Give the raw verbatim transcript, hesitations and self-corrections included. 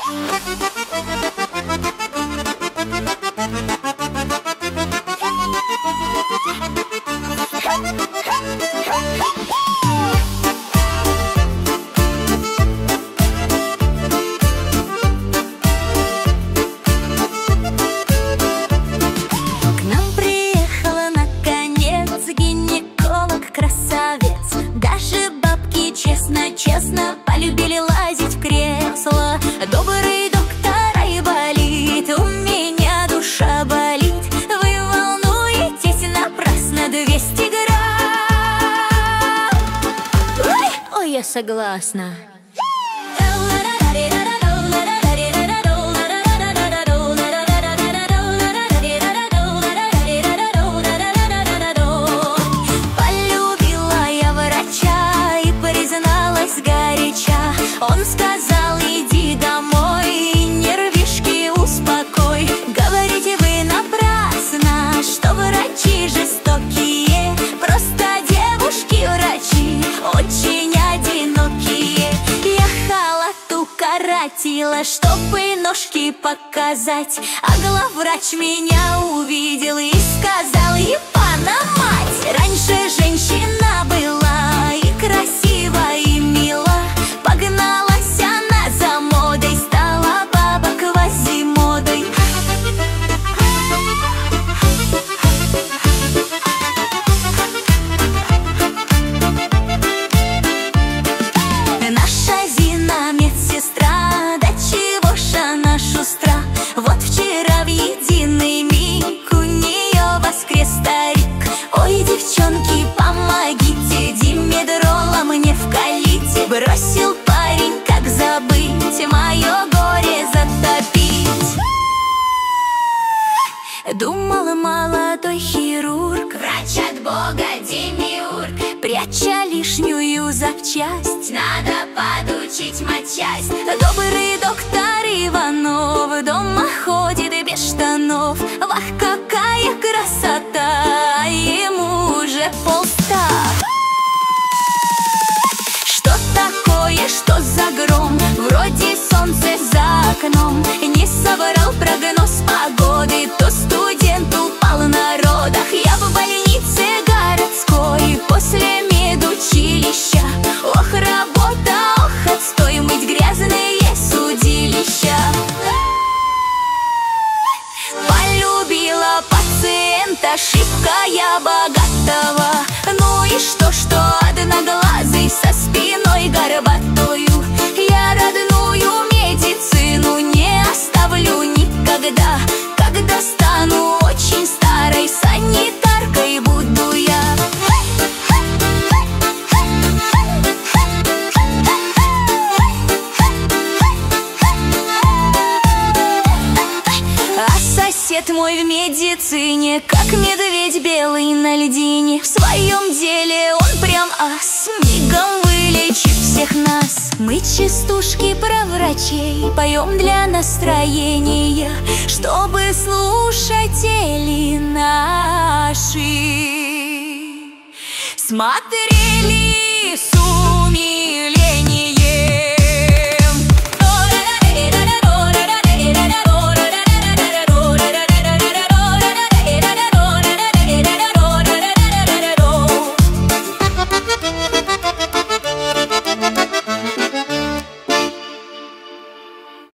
Честно полюбили лазить в кресло. Добрый доктор, айболит, у меня душа болит. Вы волнуетесь напрасно, двести грамм. Ой, ой, я согласна. Он сказал: иди домой, нервишки успокой. Говорите вы напрасно, что врачи жестокие. Просто девушки-врачи очень одинокие. Я халат укоротила, чтобы ножки показать, а главврач меня увидел и сказал: ебана мать! Раньше женщина была и красива, и мила. Погналась она за модой, стала баба квазимодой. Наша Зина медсестра, да чего ж она шустра. Вот вчера в единый миг у нее воскрес старик. Ой, девчонки, помогите, димедрола мне вкалите. Бросил парень, как забыть, мое горе затопить. Думал молодой хирург, врач от бога демиург, пряча лишнюю запчасть, надо подучить матчасть. Добрый доктор Иванов дома ходит без штанов. Вах, какая красота, ему уже полста. Что такое, что за гром? Вроде солнце за окном. Не соврал прогноз погоды, то студент упал на родах. Я в больнице городской после медучилища. Ох, работа, ох, отстой, мыть грязные судилища. Полюбила пациента, ошибка я богатого. Ну и что, что одноглазый со спиной горбатою. Я родную медицину не оставлю никогда. Когда стану очень старой, санитаркой буду я. А сосед мой в медицине, как медведь белый на льдине. В своем деле он прям ас, мигом вылечит всех нас. Мы частушки про врачей поем для настроения, чтобы слушатели наши смотрели с